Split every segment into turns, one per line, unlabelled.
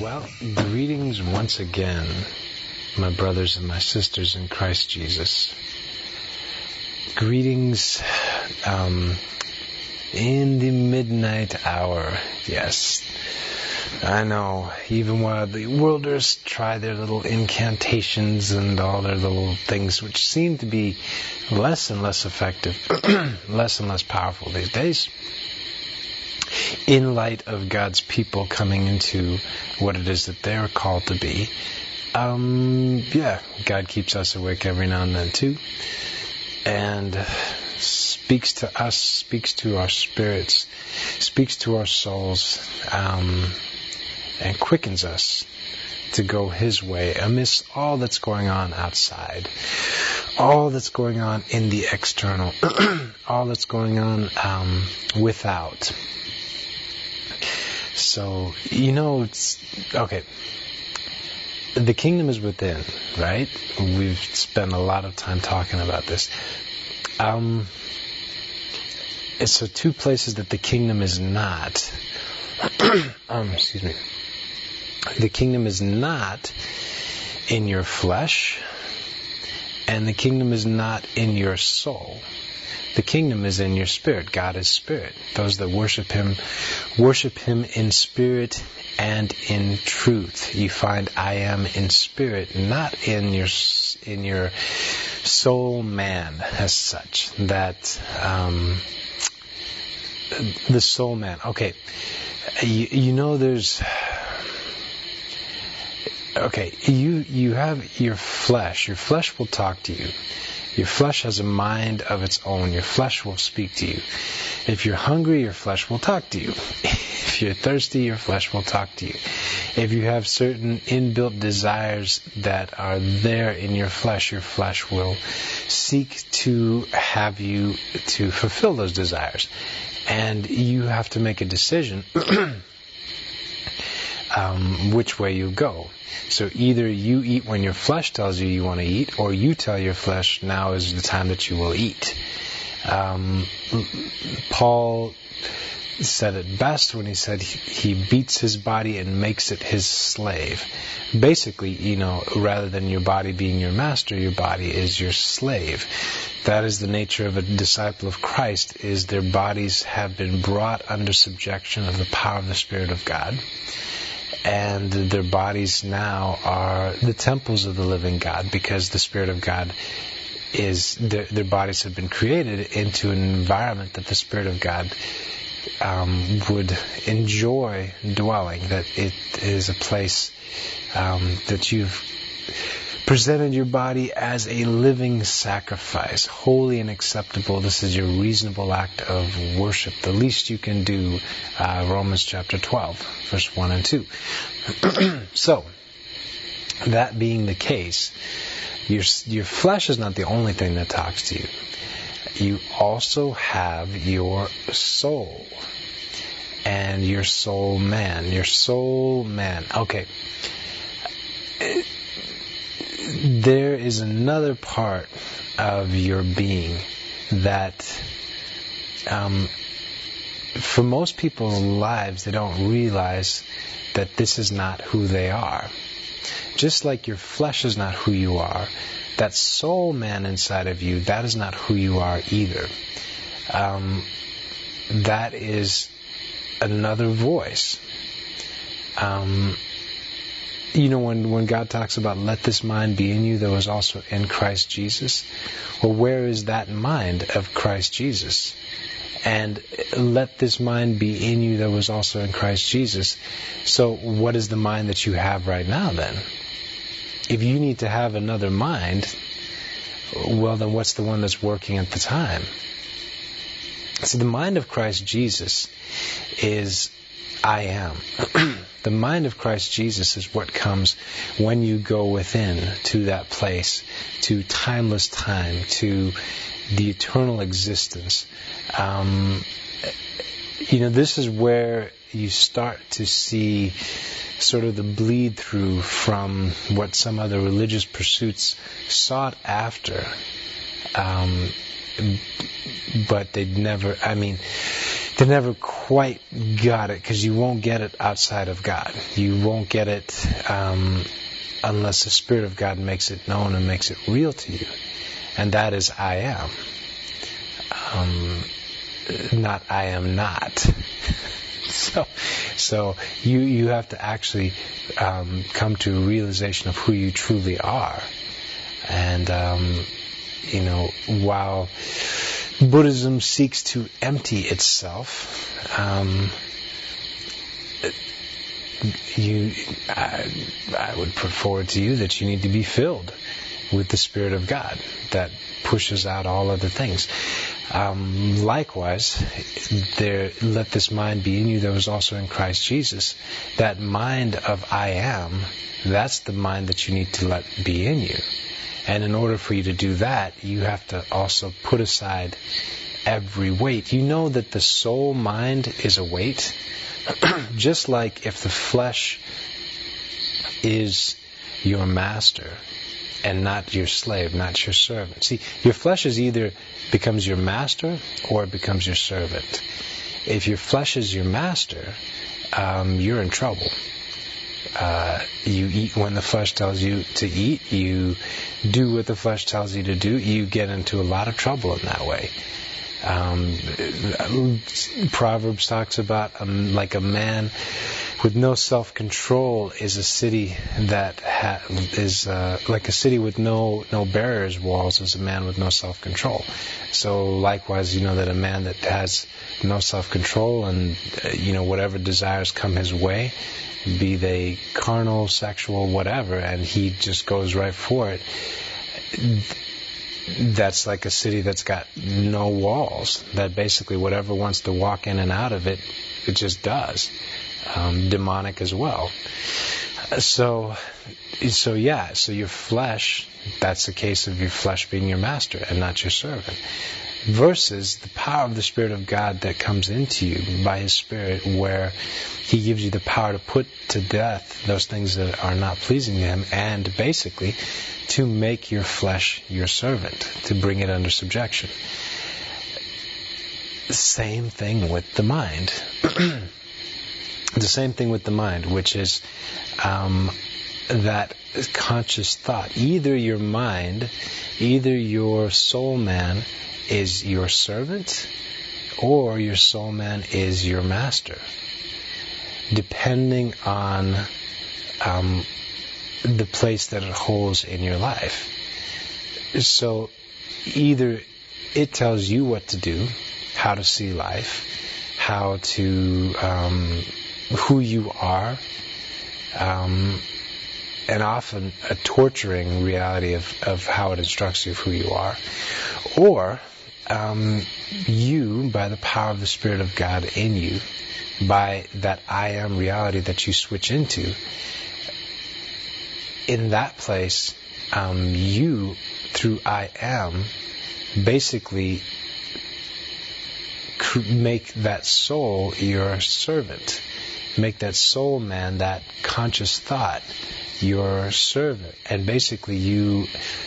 Well, greetings once again, my brothers and my sisters in Christ Jesus. Greetings in the midnight hour. Yes, I know, even while the worlders try their little incantations and all their little things, which seem to be less and less effective, less and less powerful these days, in light of God's people coming into what it is that they're called to be. God keeps us awake every now and then too, and speaks to us, speaks to our spirits, speaks to our souls, and quickens us to go His way amidst all that's going on outside, all that's going on in the external, all that's going on without. So, it's okay. The kingdom is within, right? We've spent a lot of time talking about this. So two places that the kingdom is not. Excuse me. The kingdom is not in your flesh, and the kingdom is not in your soul. The kingdom is in your spirit. God is spirit. Those that worship Him in spirit and in truth. You find I am in spirit, not in your soul man as such. That the soul man. Okay, there's. Okay, you have your flesh. Your flesh will talk to you. Your flesh has a mind of its own. Your flesh will speak to you. If you're hungry, your flesh will talk to you. If you're thirsty, your flesh will talk to you. If you have certain inbuilt desires that are there in your flesh will seek to have you to fulfill those desires. And you have to make a decision which way you go. So either you eat when your flesh tells you want to eat, or you tell your flesh now is the time that you will eat. Paul said it best when he said he beats his body and makes it his slave. Basically, rather than your body being your master, your body is your slave. That is the nature of a disciple of Christ, is their bodies have been brought under subjection of the power of the Spirit of God. And their bodies now are the temples of the living God, because the Spirit of God is, their bodies have been created into an environment that the Spirit of God would enjoy dwelling, that it is a place that you've presented your body as a living sacrifice, holy and acceptable. This is your reasonable act of worship. The least you can do, Romans chapter 12, verse 1 and 2. So, that being the case, your flesh is not the only thing that talks to you. You also have your soul and your soul man. Your soul man. Okay. There is another part of your being that for most people's lives, they don't realize that this is not who they are. Just like your flesh is not who you are, that soul man inside of you, that is not who you are either. That is another voice. When God talks about let this mind be in you that was also in Christ Jesus, well, where is that mind of Christ Jesus? And let this mind be in you that was also in Christ Jesus. So what is the mind that you have right now then? If you need to have another mind, well, then what's the one that's working at the time? So the mind of Christ Jesus is I am. The mind of Christ Jesus is what comes when you go within to that place, to timeless time, to the eternal existence. This is where you start to see sort of the bleed through from what some other religious pursuits sought after. But they'd never, they never quite got it, because you won't get it outside of God. You won't get it unless the Spirit of God makes it known and makes it real to you. And that is I am. Not I am not. So you have to actually come to a realization of who you truly are. And, while Buddhism seeks to empty itself, I would put forward to you that you need to be filled with the Spirit of God that pushes out all other things. Likewise, let this mind be in you that was also in Christ Jesus. That mind of I am, that's the mind that you need to let be in you. And in order for you to do that, you have to also put aside every weight. You know that the soul mind is a weight. Just like if the flesh is your master and not your slave, not your servant. See, your flesh is either becomes your master or it becomes your servant. If your flesh is your master, you're in trouble. You eat when the flesh tells you to eat. You do what the flesh tells you to do. You get into a lot of trouble in that way. Proverbs talks about like a man with no self-control is a city that is like a city with no barriers, walls, is a man with no self-control. So likewise, that a man that has no self-control and whatever desires come his way, be they carnal, sexual, whatever, and he just goes right for it. That's like a city that's got no walls, that basically whatever wants to walk in and out of it, it just does. Demonic as well. So your flesh, that's the case of your flesh being your master and not your servant. Versus the power of the Spirit of God that comes into you by His Spirit, where He gives you the power to put to death those things that are not pleasing to Him, and basically to make your flesh your servant, to bring it under subjection. Same thing with the mind. The same thing with the mind, which is that conscious thought. Either your mind, either your soul man is your servant, or your soul man is your master, depending on the place that it holds in your life. So either it tells you what to do, how to see life, how to who you are, and often a torturing reality of how it instructs you of who you are, or you, by the power of the Spirit of God in you, by that I am reality that you switch into, in that place, you, through I am, basically make that soul your servant. Make that soul man, that conscious thought, your servant. And basically you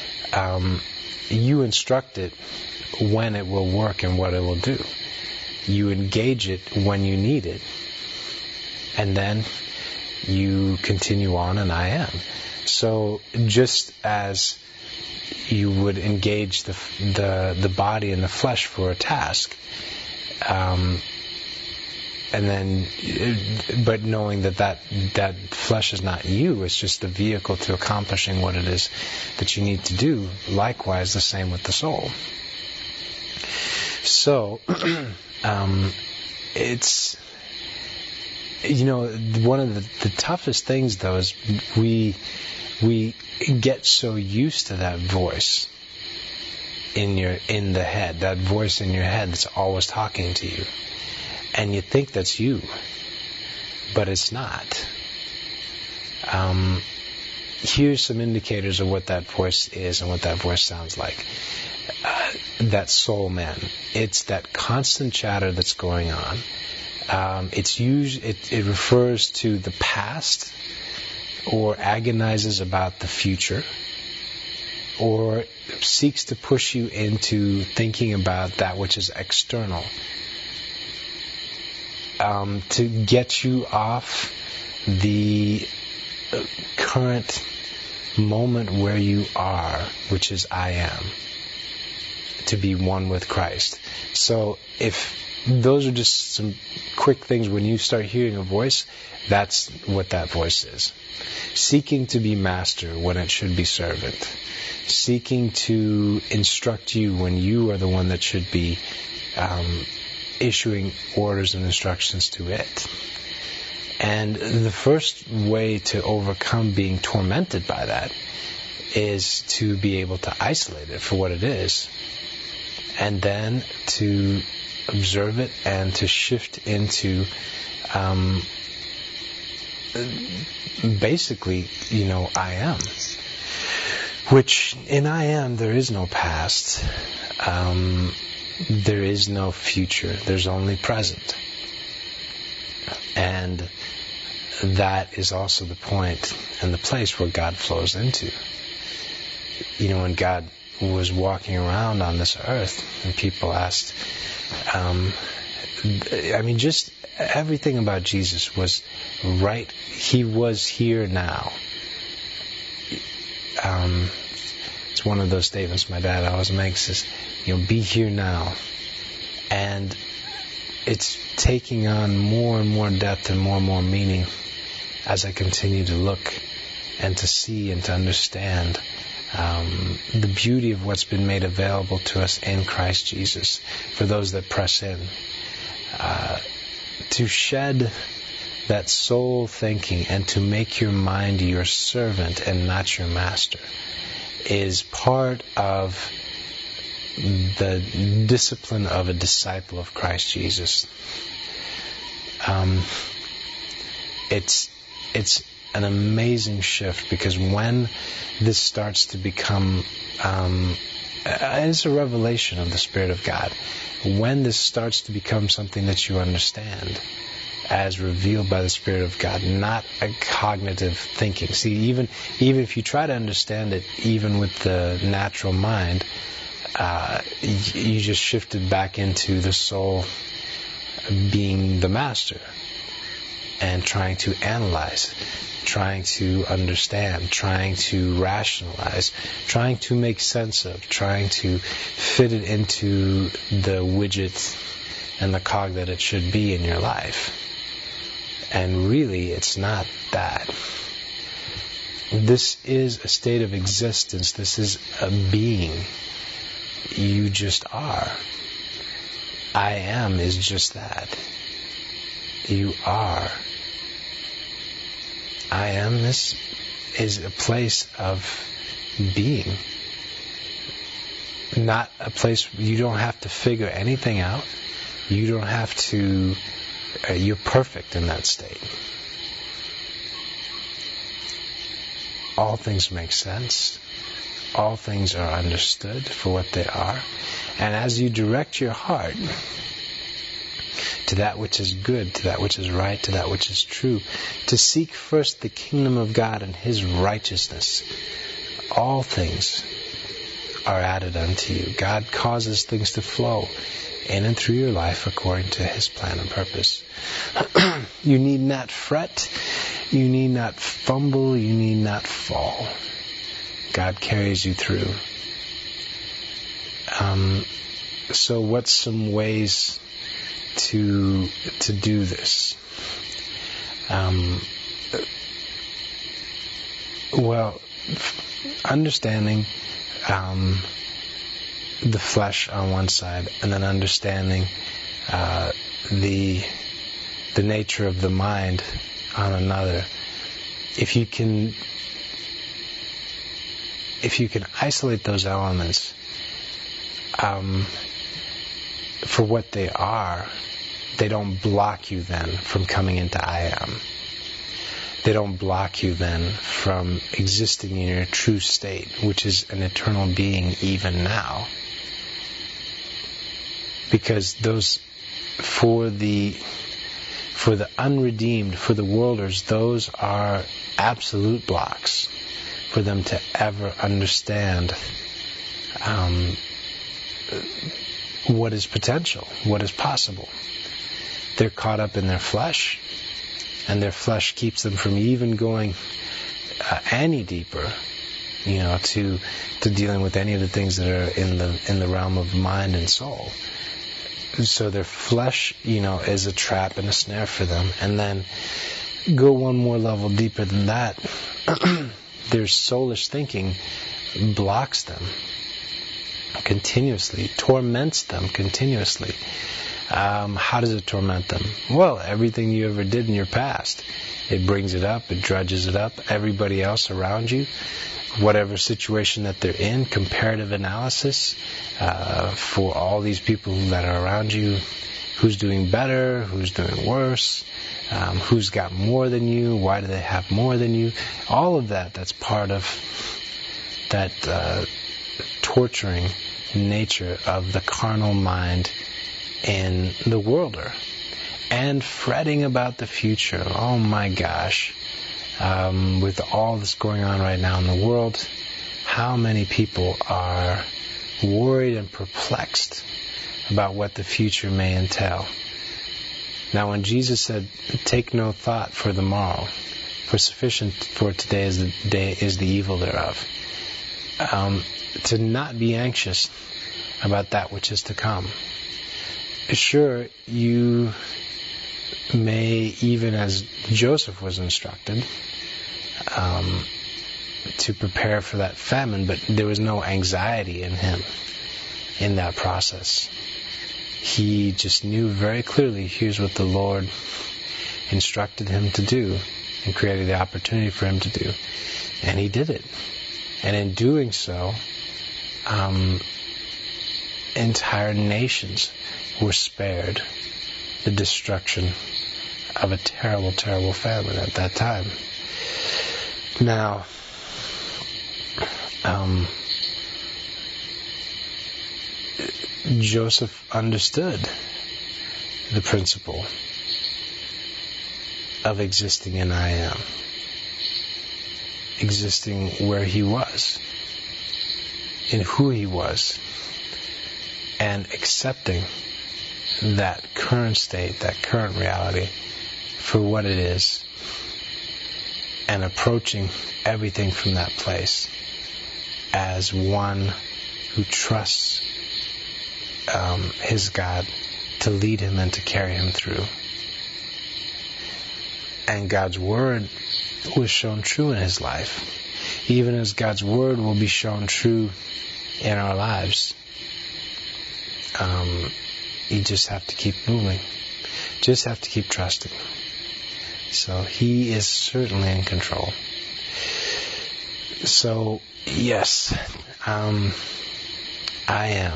instruct it when it will work and what it will do. You engage it when you need it. And then you continue on and I am. So just as you would engage the body and the flesh for a task, and then, but knowing that flesh is not you, it's just the vehicle to accomplishing what it is that you need to do. Likewise, the same with the soul. So, it's, one of the toughest things though is we get so used to that voice in the head, that voice in your head that's always talking to you. And you think that's you, but it's not. Here's some indicators of what that voice is and what that voice sounds like. That soul man. It's that constant chatter that's going on. It refers to the past, or agonizes about the future, or seeks to push you into thinking about that which is external. to get you off the current moment where you are, which is I am, to be one with Christ. So if those are just some quick things, when you start hearing a voice, that's what that voice is. Seeking to be master when it should be servant. Seeking to instruct you when you are the one that should be issuing orders and instructions to it. And the first way to overcome being tormented by that is to be able to isolate it for what it is, and then to observe it and to shift into basically, I am. Which, in I am, there is no past. There is no future. There's only present. And that is also the point and the place where God flows into. When God was walking around on this earth and people asked, just everything about Jesus was right. He was here now. It's one of those statements my dad always makes is, be here now. And it's taking on more and more depth and more meaning as I continue to look and to see and to understand the beauty of what's been made available to us in Christ Jesus for those that press in. To shed that soul thinking and to make your mind your servant and not your master is part of the discipline of a disciple of Christ Jesus. It's an amazing shift, because when this starts to become, it's a revelation of the Spirit of God. When this starts to become something that you understand as revealed by the Spirit of God, not a cognitive thinking. See, even if you try to understand it, even with the natural mind, you just shifted back into the soul being the master and trying to analyze, trying to understand, trying to rationalize, trying to make sense of, trying to fit it into the widget and the cog that it should be in your life. And really, it's not that. This is a state of existence. This is a being. You just are. I am is just that. You are. I am, this is a place of being. Not a place, you don't have to figure anything out. You don't have to, you're perfect in that state. All things make sense. All things are understood for what they are. And as you direct your heart to that which is good, to that which is right, to that which is true, to seek first the kingdom of God and His righteousness, all things are added unto you. God causes things to flow in and through your life according to His plan and purpose. You need not fret. You need not fumble. You need not fall. God carries you through. So what's some ways to do this? Understanding the flesh on one side, and then understanding the nature of the mind on another. If you can isolate those elements for what they are, they don't block you then from coming into I am. They don't block you then from existing in your true state, which is an eternal being even now. Because those, for the unredeemed, for the worlders, those are absolute blocks for them to ever understand what is potential, what is possible. they're caught up in their flesh, and their flesh keeps them from even going any deeper, to dealing with any of the things that are in the realm of mind and soul. So their flesh, is a trap and a snare for them. And then go one more level deeper than that. Their soulish thinking blocks them continuously, torments them continuously. How does it torment them? Well, everything you ever did in your past, it brings it up, it drudges it up. Everybody else around you, whatever situation that they're in, comparative analysis for all these people that are around you, who's doing better, who's doing worse, who's got more than you, why do they have more than you, all of that's part of that torturing nature of the carnal mind in the worlder. And fretting about the future. Oh my gosh. With all this going on right now in the world, how many people are worried and perplexed about what the future may entail. Now when Jesus said, take no thought for the morrow, for sufficient for today is the evil thereof. To not be anxious about that which is to come. Sure, you may, even as Joseph was instructed, to prepare for that famine, but there was no anxiety in him in that process. He just knew very clearly, here's what the Lord instructed him to do and created the opportunity for him to do. And he did it. And in doing so, entire nations were spared the destruction of a terrible, terrible famine at that time. Now, Joseph understood the principle of existing in I am, existing where he was, in who he was, and accepting that current state, that current reality for what it is, and approaching everything from that place as one who trusts his God to lead him and to carry him through. And God's Word was shown true in his life, even as God's Word will be shown true in our lives. You just have to keep moving. Just have to keep trusting. So He is certainly in control. So, yes, I am.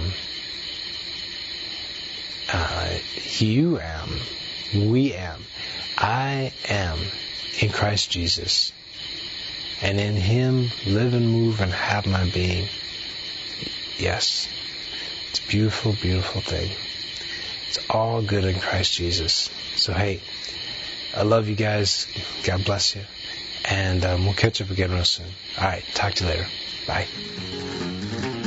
You am. We am. I am in Christ Jesus. And in Him live and move and have my being. Yes. It's a beautiful, beautiful thing. It's all good in Christ Jesus. So hey, I love you guys. God bless you. And we'll catch up again real soon. Alright, talk to you later. Bye.